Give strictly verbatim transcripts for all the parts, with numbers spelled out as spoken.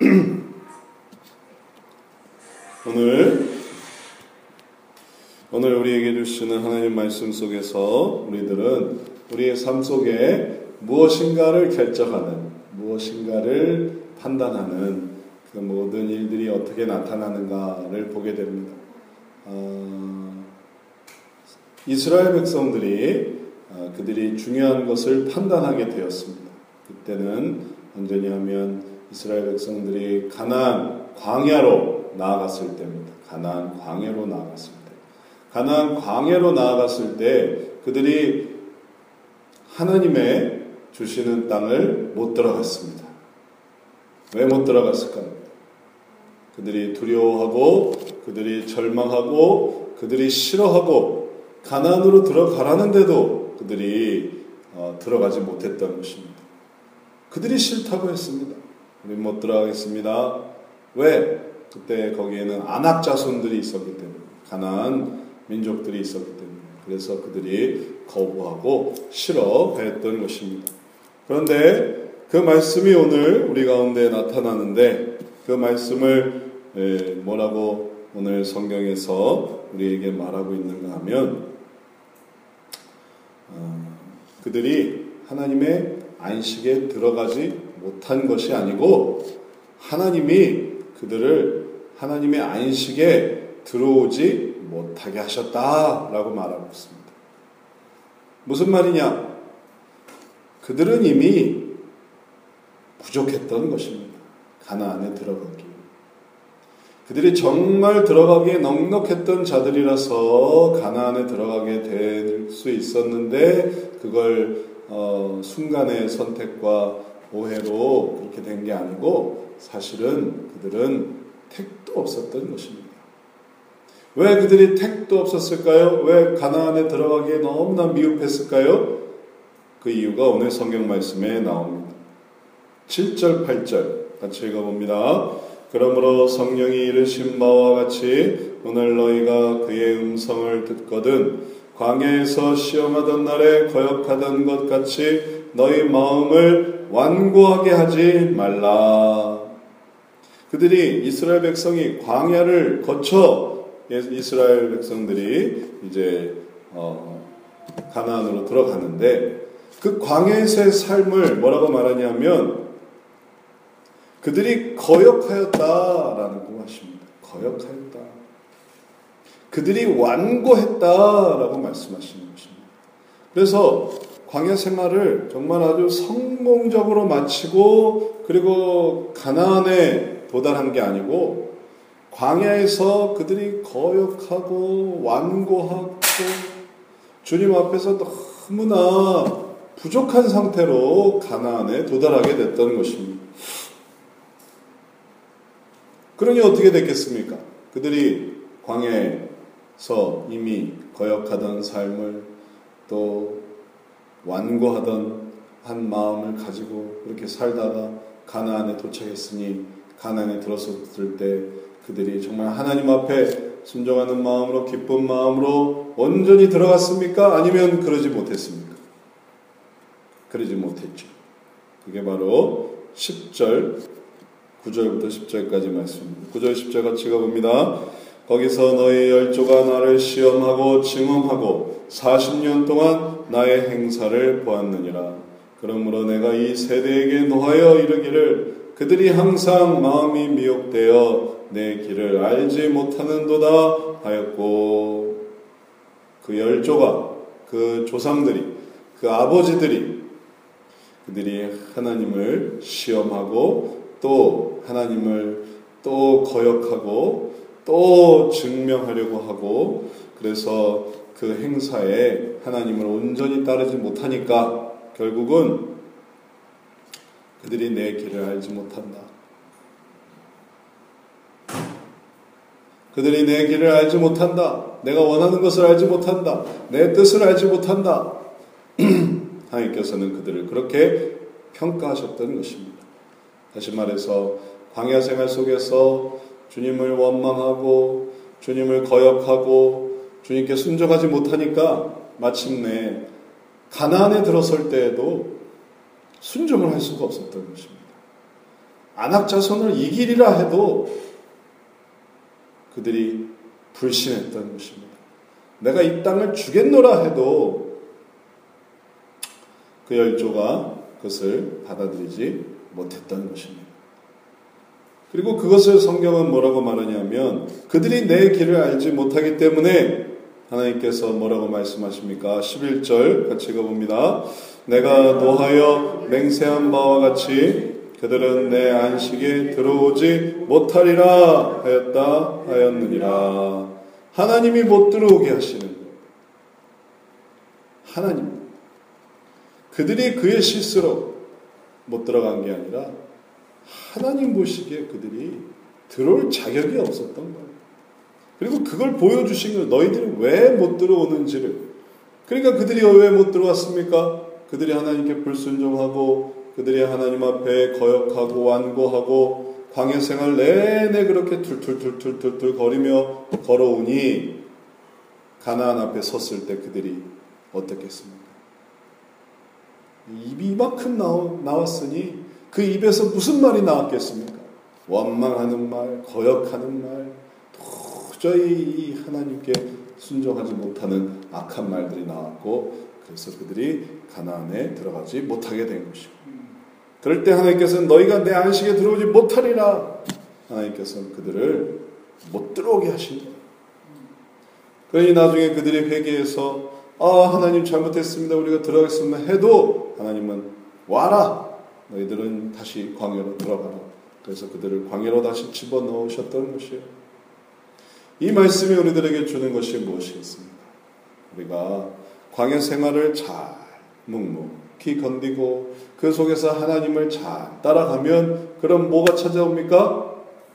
오늘 오늘 우리에게 주시는 하나님 말씀 속에서 우리들은 우리의 삶 속에 무엇인가를 결정하는, 무엇인가를 판단하는 그 모든 일들이 어떻게 나타나는가를 보게 됩니다. 어, 이스라엘 백성들이 어, 그들이 중요한 것을 판단하게 되었습니다. 그때는 언제냐 하면 이스라엘 백성들이 가나안 광야로 나아갔을 때입니다. 가나안 광야로 나아갔을 때. 가나안 광야로 나아갔을 때 그들이 하나님의 주시는 땅을 못 들어갔습니다. 왜 못 들어갔을까요? 그들이 두려워하고 그들이 절망하고 그들이 싫어하고 가나안으로 들어가라는데도 그들이 어, 들어가지 못했던 것입니다. 그들이 싫다고 했습니다. 우리 못 들어가겠습니다. 왜? 그때 거기에는 아낙 자손들이 있었기 때문에, 가나안 민족들이 있었기 때문에, 그래서 그들이 거부하고 싫어했던 것입니다. 그런데 그 말씀이 오늘 우리 가운데 나타나는데, 그 말씀을 뭐라고 오늘 성경에서 우리에게 말하고 있는가 하면, 어, 그들이 하나님의 안식에 들어가지 못한 것이 아니고 하나님이 그들을 하나님의 안식에 들어오지 못하게 하셨다라고 말하고 있습니다. 무슨 말이냐? 그들은 이미 부족했던 것입니다. 가나안에 들어가기. 그들이 정말 들어가기에 넉넉했던 자들이라서 가나안에 들어가게 될 수 있었는데 그걸 어, 순간의 선택과 오해로 그렇게 된 게 아니고 사실은 그들은 택도 없었던 것입니다. 왜 그들이 택도 없었을까요? 왜 가나안에 들어가기에 너무나 미흡했을까요? 그 이유가 오늘 성경 말씀에 나옵니다. 칠 절 팔 절 같이 읽어봅니다. 그러므로 성령이 이르신 바와 같이 오늘 너희가 그의 음성을 듣거든 광야에서 시험하던 날에 거역하던 것 같이 너희 마음을 완고하게 하지 말라. 그들이 이스라엘 백성이 광야를 거쳐 이스라엘 백성들이 이제 어, 가나안으로 들어가는데 그 광야에서의 삶을 뭐라고 말하냐면 그들이 거역하였다라는 것입니다. 거역하였다. 그들이 완고했다라고 말씀하시는 것입니다. 그래서 광야 생활을 정말 아주 성공적으로 마치고 그리고 가나안에 도달한 게 아니고 광야에서 그들이 거역하고 완고하고 주님 앞에서 너무나 부족한 상태로 가나안에 도달하게 됐던 것입니다. 그러니 어떻게 됐겠습니까? 그들이 광야에서 이미 거역하던 삶을 또 완고하던 한 마음을 가지고 그렇게 살다가 가나안에 도착했으니 가나안에 들어섰을 때 그들이 정말 하나님 앞에 순종하는 마음으로 기쁜 마음으로 온전히 들어갔습니까? 아니면 그러지 못했습니까? 그러지 못했죠. 그게 바로 십 절 구 절부터 십 절까지 말씀입니다. 구 절 십 절 같이 읽어봅니다. 거기서 너희 열조가 나를 시험하고 증언하고 사십 년 동안 나의 행사를 보았느니라. 그러므로 내가 이 세대에게 노하여 이르기를 그들이 항상 마음이 미혹되어 내 길을 알지 못하는도다 하였고 그 열조가 그 조상들이 그 아버지들이 그들이 하나님을 시험하고 또 하나님을 또 거역하고 또 증명하려고 하고 그래서 그 행사에 하나님을 온전히 따르지 못하니까 결국은 그들이 내 길을 알지 못한다. 그들이 내 길을 알지 못한다. 내가 원하는 것을 알지 못한다. 내 뜻을 알지 못한다. 하나님께서는 그들을 그렇게 평가하셨던 것입니다. 다시 말해서 광야 생활 속에서 주님을 원망하고 주님을 거역하고 주님께 순종하지 못하니까 마침내 가나안에 들어설 때에도 순종을 할 수가 없었던 것입니다. 아낙 자손을 이기리라 해도 그들이 불신했던 것입니다. 내가 이 땅을 주겠노라 해도 그 열조가 그것을 받아들이지 못했던 것입니다. 그리고 그것을 성경은 뭐라고 말하냐면 그들이 내 길을 알지 못하기 때문에 하나님께서 뭐라고 말씀하십니까? 십일 절 같이 읽어봅니다. 내가 노하여 맹세한 바와 같이 그들은 내 안식에 들어오지 못하리라 하였다 하였느니라. 하나님이 못 들어오게 하시는 거예요. 하나님. 그들이 그의 실수로 못 들어간 게 아니라 하나님 보시기에 그들이 들어올 자격이 없었던 거예요. 그리고 그걸 보여주신 거예요. 너희들이 왜 못 들어오는지를. 그러니까 그들이 왜 못 들어왔습니까? 그들이 하나님께 불순종하고 그들이 하나님 앞에 거역하고 완고하고 광야 생활 내내 그렇게 툴툴툴툴툴툴 거리며 걸어오니 가나안 앞에 섰을 때 그들이 어떻겠습니까? 입이 이만큼 나왔으니 그 입에서 무슨 말이 나왔겠습니까? 원망하는 말, 거역하는 말, 도저히 이 하나님께 순종하지 못하는 악한 말들이 나왔고 그래서 그들이 가나안에 들어가지 못하게 된 것이고 그럴 때 하나님께서는 너희가 내 안식에 들어오지 못하리라. 하나님께서는 그들을 못 들어오게 하신 거예요. 그러니 나중에 그들이 회개해서 아 하나님 잘못했습니다. 우리가 들어가겠습니다. 해도 하나님은 와라. 너희들은 다시 광야로 들어가라. 그래서 그들을 광야로 다시 집어넣으셨던 것이에요. 이 말씀이 우리들에게 주는 것이 무엇이겠습니까? 우리가 광야 생활을 잘 묵묵히 건디고 그 속에서 하나님을 잘 따라가면 그럼 뭐가 찾아옵니까?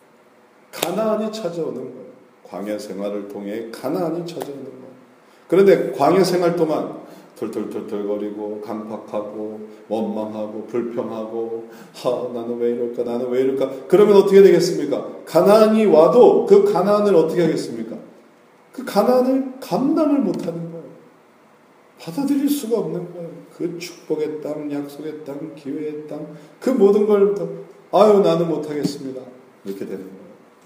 가나안이 찾아오는 거예요. 광야 생활을 통해 가나안이 찾아오는 거예요. 그런데 광야 생활 동안 툴툴툴툴거리고 강팍하고 원망하고 불평하고 하 나는 왜 이럴까 나는 왜 이럴까 그러면 어떻게 되겠습니까? 가나안이 와도 그 가나안을 어떻게 하겠습니까? 그 가나안을 감당을 못하는 거예요. 받아들일 수가 없는 거예요. 그 축복의 땅, 약속의 땅, 기회의 땅, 그 모든 걸 아유 나는 못하겠습니다. 이렇게 되는 거예요.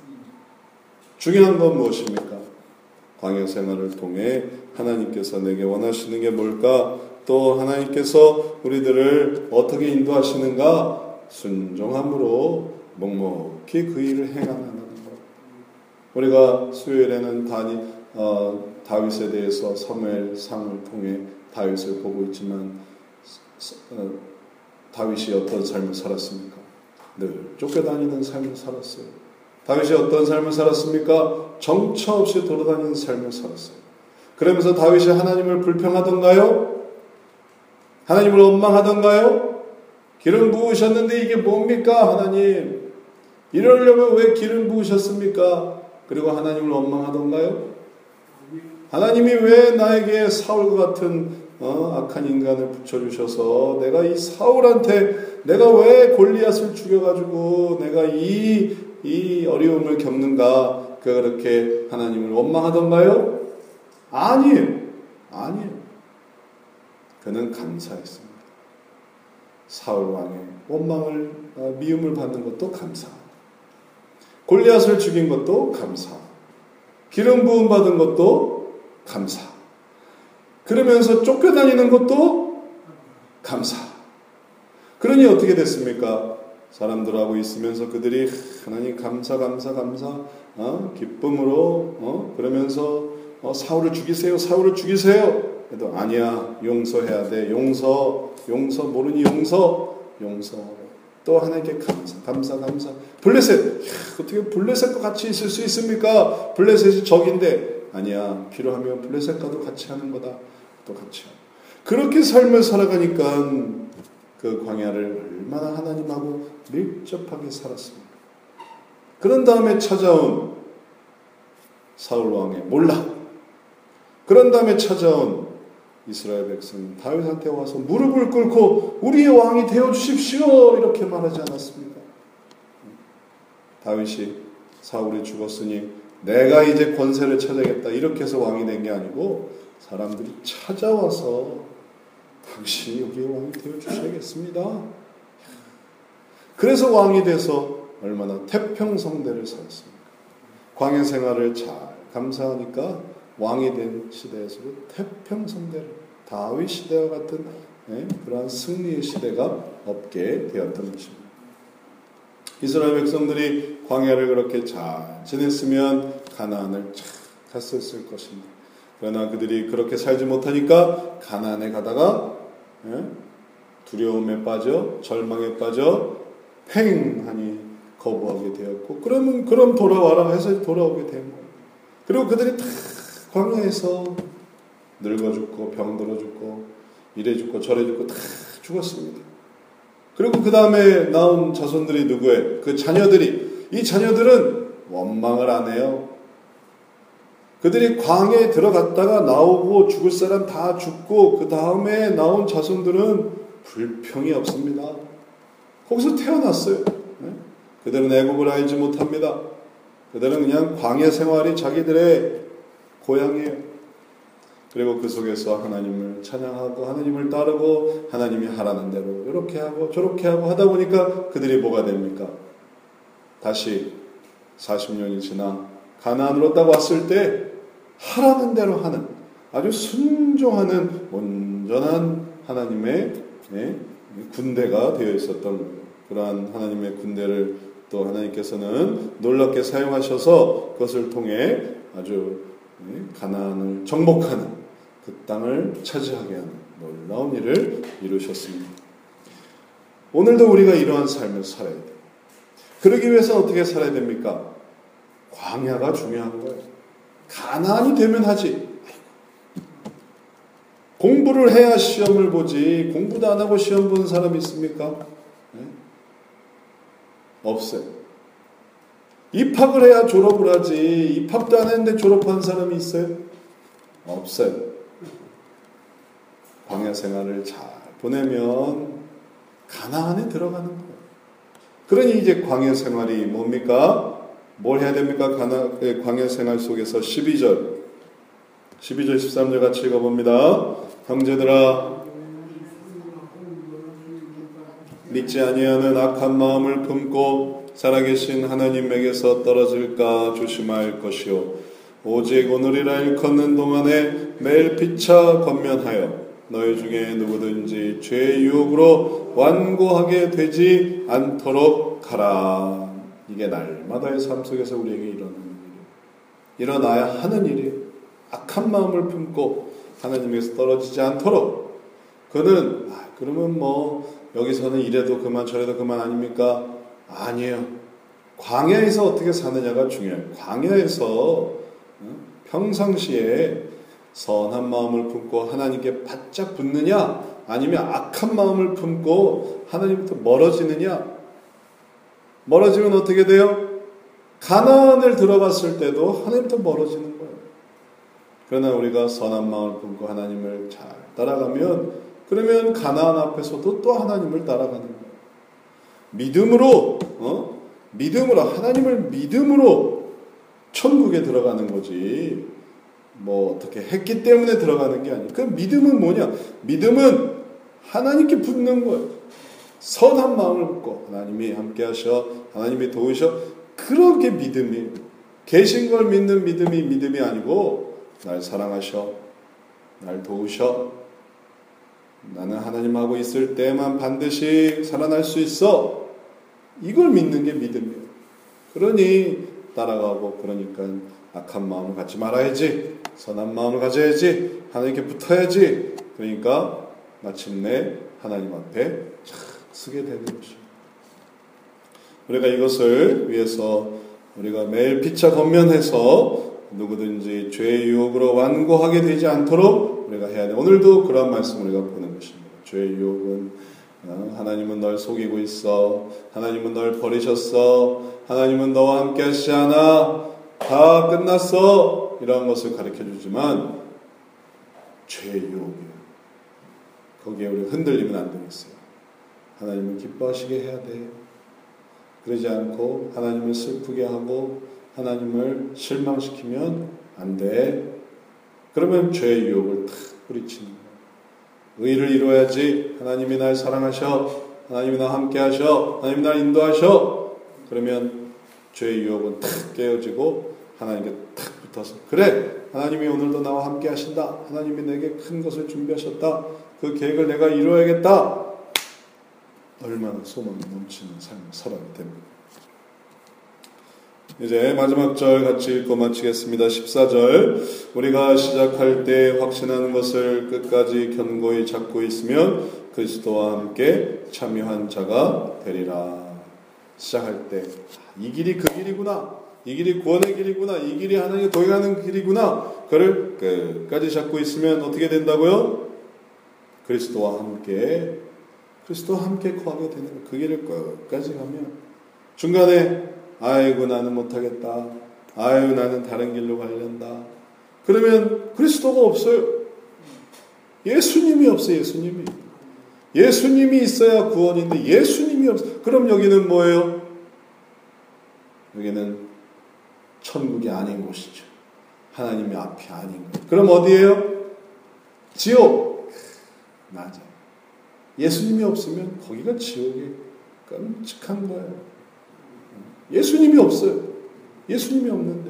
중요한 건 무엇입니까? 광야 생활을 통해 하나님께서 내게 원하시는 게 뭘까? 또 하나님께서 우리들을 어떻게 인도하시는가? 순종함으로 묵묵히 그 일을 행하는 것. 우리가 수요일에는 다니, 어, 다윗에 대해서 사무엘상을 통해 다윗을 보고 있지만 어, 다윗이 어떤 삶을 살았습니까? 늘 쫓겨다니는 삶을 살았어요. 다윗이 어떤 삶을 살았습니까? 정처 없이 돌아다니는 삶을 살았어요. 그러면서 다윗이 하나님을 불평하던가요? 하나님을 원망하던가요? 기름 부으셨는데 이게 뭡니까 하나님? 이러려면 왜 기름 부으셨습니까? 그리고 하나님을 원망하던가요? 하나님이 왜 나에게 사울과 같은 어, 악한 인간을 붙여주셔서 내가 이 사울한테 내가 왜 골리앗을 죽여가지고 내가 이, 이 어려움을 겪는가 그렇게 하나님을 원망하던가요? 아니에요. 아니에요. 그는 감사했습니다. 사울 왕의 원망을 미움을 받는 것도 감사. 골리앗을 죽인 것도 감사. 기름 부음 받은 것도 감사. 그러면서 쫓겨다니는 것도 감사. 그러니 어떻게 됐습니까? 사람들하고 있으면서 그들이 하나님 감사 감사 감사 어? 기쁨으로 어? 그러면서 어, 사울을 죽이세요. 사울을 죽이세요. 그래도 아니야. 용서해야 돼. 용서. 용서. 모르니 용서. 용서. 또 하나님께 감사. 감사. 감사. 블레셋. 이야, 어떻게 블레셋과 같이 있을 수 있습니까? 블레셋이 적인데 아니야. 필요하면 블레셋과도 같이 하는 거다. 또 같이 하고. 그렇게 삶을 살아가니까 그 광야를 얼마나 하나님하고 밀접하게 살았습니까? 그런 다음에 찾아온 사울 왕의 몰락. 그런 다음에 찾아온 이스라엘 백성 다윗한테 와서 무릎을 꿇고 우리의 왕이 되어주십시오 이렇게 말하지 않았습니까? 다윗이 사울이 죽었으니 내가 이제 권세를 찾아야겠다 이렇게 해서 왕이 된 게 아니고 사람들이 찾아와서 당신이 우리의 왕이 되어주셔야겠습니다. 그래서 왕이 돼서 얼마나 태평성대를 살았습니까? 광야 생활을 잘 감사하니까 왕이 된 시대에서도 태평성대를, 다윗 시대와 같은 네, 그러한 승리의 시대가 없게 되었던 것입니다. 이스라엘 백성들이 광야를 그렇게 잘 지냈으면 가나안을 잘 갔었을 것입니다. 그러나 그들이 그렇게 살지 못하니까 가나안에 가다가 네, 두려움에 빠져 절망에 빠져 팽하니 거부하게 되었고, 그러면 그럼 돌아와라 해서 돌아오게 된 거예요. 그리고 그들이 다 광야에서 늙어 죽고 병들어 죽고 이래 죽고 저래 죽고 다 죽었습니다. 그리고 그 다음에 나온 자손들이 누구예요? 그 자녀들이, 이 자녀들은 원망을 안 해요. 그들이 광야에 들어갔다가 나오고 죽을 사람 다 죽고 그 다음에 나온 자손들은 불평이 없습니다. 거기서 태어났어요. 그들은 애국을 알지 못합니다. 그들은 그냥 광야 생활이 자기들의 고향이에요. 그리고 그 속에서 하나님을 찬양하고 하나님을 따르고 하나님이 하라는 대로 이렇게 하고 저렇게 하고 하다 보니까 그들이 뭐가 됩니까? 다시 사십 년이 지나 가나안으로 딱 왔을 때 하라는 대로 하는, 아주 순종하는 온전한 하나님의 네, 군대가 되어 있었던 거예요. 그러한 하나님의 군대를 또 하나님께서는 놀랍게 사용하셔서 그것을 통해 아주 가나안을 정복하는, 그 땅을 차지하게 하는 놀라운 일을 이루셨습니다. 오늘도 우리가 이러한 삶을 살아야 돼요. 그러기 위해서 어떻게 살아야 됩니까? 광야가 중요한 거예요. 가나안이 되면 하지. 공부를 해야 시험을 보지, 공부도 안 하고 시험 보는 사람이 있습니까? 네? 없어요. 입학을 해야 졸업을 하지, 입학도 안 했는데 졸업한 사람이 있어요? 없어요. 광야 생활을 잘 보내면 가나안에 들어가는 거예요. 그러니 이제 광야 생활이 뭡니까? 뭘 해야 됩니까? 가나, 광야 생활 속에서 십이 절, 십이 절 십삼 절 같이 읽어봅니다. 형제들아, 믿지 아니하는 악한 마음을 품고 살아계신 하나님에게서 떨어질까 조심할 것이요, 오직 오늘이라 일컫는 동안에 매일 피차 권면하여 너희 중에 누구든지 죄의 유혹으로 완고하게 되지 않도록 하라. 이게 날마다의 삶 속에서 우리에게 일어나는 일이에요. 일어나야 하는 일이에요. 악한 마음을 품고 하나님에서 떨어지지 않도록. 그는 아, 그러면 뭐 여기서는 이래도 그만 저래도 그만 아닙니까? 아니에요. 광야에서 어떻게 사느냐가 중요해요. 광야에서 평상시에 선한 마음을 품고 하나님께 바짝 붙느냐, 아니면 악한 마음을 품고 하나님부터 멀어지느냐. 멀어지면 어떻게 돼요? 가나안을 들어갔을 때도 하나님부터 멀어지는 거예요. 그러나 우리가 선한 마음을 품고 하나님을 잘 따라가면, 그러면 가나안 앞에서도 또 하나님을 따라가는 거예요. 믿음으로, 어? 믿음으로, 하나님을 믿음으로 천국에 들어가는 거지. 뭐 어떻게 했기 때문에 들어가는 게 아니에요. 그 믿음은 뭐냐? 믿음은 하나님께 붙는 거예요. 선한 마음을 품고 하나님이 함께 하셔, 하나님이 도우셔, 그런 게 믿음이에요. 계신 걸 믿는 믿음이 믿음이 아니고, 날 사랑하셔, 날 도우셔, 나는 하나님하고 있을 때만 반드시 살아날 수 있어, 이걸 믿는 게 믿음이에요. 그러니 따라가고, 그러니까 악한 마음을 갖지 말아야지, 선한 마음을 가져야지, 하나님께 붙어야지. 그러니까 마침내 하나님 앞에 착 서게 되는 것입니다. 우리가 이것을 위해서 우리가 매일 피차 권면해서 누구든지 죄의 유혹으로 완고하게 되지 않도록 우리가 해야 돼. 오늘도 그런 말씀을 우리가 보는 것입니다. 죄의 유혹은 하나님은 널 속이고 있어, 하나님은 널 버리셨어, 하나님은 너와 함께 하시지 않아, 다 끝났어, 이런 것을 가르쳐주지만 죄의 유혹이에요. 거기에 우리가 흔들리면 안 되겠어요. 하나님을 기뻐하시게 해야 돼. 그러지 않고 하나님을 슬프게 하고 하나님을 실망시키면 안 돼. 그러면 죄의 유혹을 탁 뿌리치는 거예요. 의를 이루어야지, 하나님이 날 사랑하셔, 하나님이 나와 함께 하셔. 하나님이 나를 인도하셔. 그러면 죄의 유혹은 탁 깨어지고 하나님께 탁 붙어서 그래, 하나님이 오늘도 나와 함께 하신다. 하나님이 내게 큰 것을 준비하셨다. 그 계획을 내가 이루어야겠다. 얼마나 소망이 넘치는 삶을 살아야 됩니다. 이제 마지막 절 같이 읽고 마치겠습니다. 십사 절. 우리가 시작할 때 확신하는 것을 끝까지 견고히 잡고 있으면 그리스도와 함께 참여한 자가 되리라. 시작할 때 이 길이 그 길이구나, 이 길이 구원의 길이구나, 이 길이 하나님께 도행하는 길이구나, 그를 끝까지 잡고 있으면 어떻게 된다고요? 그리스도와 함께 그리스도와 함께 거하게 되는 그 길을 끝까지 가면 중간에 아이고 나는 못하겠다, 아유 나는 다른 길로 가려한다, 그러면 그리스도가 없어요. 예수님이 없어요. 예수님이 예수님이 있어야 구원인데 예수님이 없어요. 그럼 여기는 뭐예요? 여기는 천국이 아닌 곳이죠. 하나님의 앞이 아닌 곳. 그럼 어디예요? 지옥. 맞아. 예수님이 없으면 거기가 지옥이 끔찍한 거예요. 예수님이 없어요. 예수님이 없는데.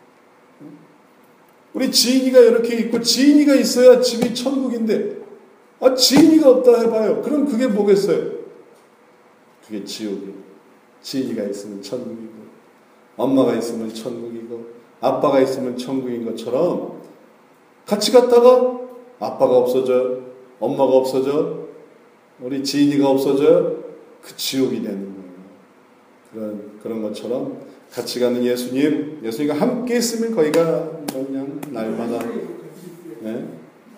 우리 지인이가 이렇게 있고 지인이가 있어야 집이 천국인데, 아 지인이가 없다 해봐요. 그럼 그게 뭐겠어요? 그게 지옥이에요. 지인이가 있으면 천국이고, 엄마가 있으면 천국이고, 아빠가 있으면 천국인 것처럼 같이 갔다가 아빠가 없어져요. 엄마가 없어져. 우리 지인이가 없어져요. 그 지옥이 되는 거예요. 그런, 그런 것처럼 같이 가는 예수님, 예수님과 함께 있으면 거기가 그냥 날마다, 네?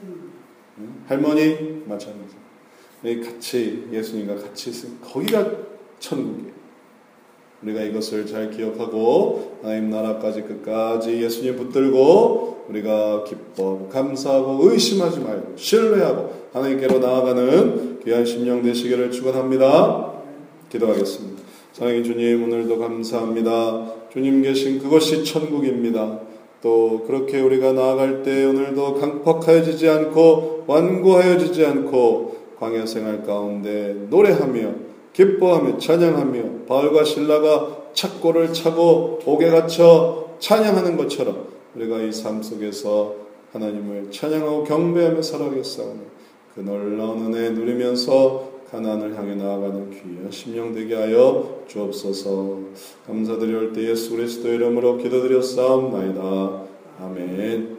할머니 마찬가지. 같이 예수님과 같이 있으면 거기가 천국이에요. 우리가 이것을 잘 기억하고 하나님 나라까지 끝까지 예수님 붙들고 우리가 기뻐하고 감사하고 의심하지 말고 신뢰하고 하나님께로 나아가는 귀한 심령 되시기를 축원합니다. 기도하겠습니다. 사랑의 주님, 오늘도 감사합니다. 주님 계신 그것이 천국입니다. 또 그렇게 우리가 나아갈 때 오늘도 강팍하여지지 않고 완고하여지지 않고 광야 생활 가운데 노래하며 기뻐하며 찬양하며 바울과 실라가 착고를 차고 옥에 갇혀 찬양하는 것처럼 우리가 이 삶 속에서 하나님을 찬양하고 경배하며 살아가겠사오니 그 놀라운 은혜 누리면서 가나안을 향해 나아가는 귀한 심령 되게 하여 주옵소서. 감사드릴 때 예수 그리스도의 이름으로 기도드렸사옵나이다. 아멘.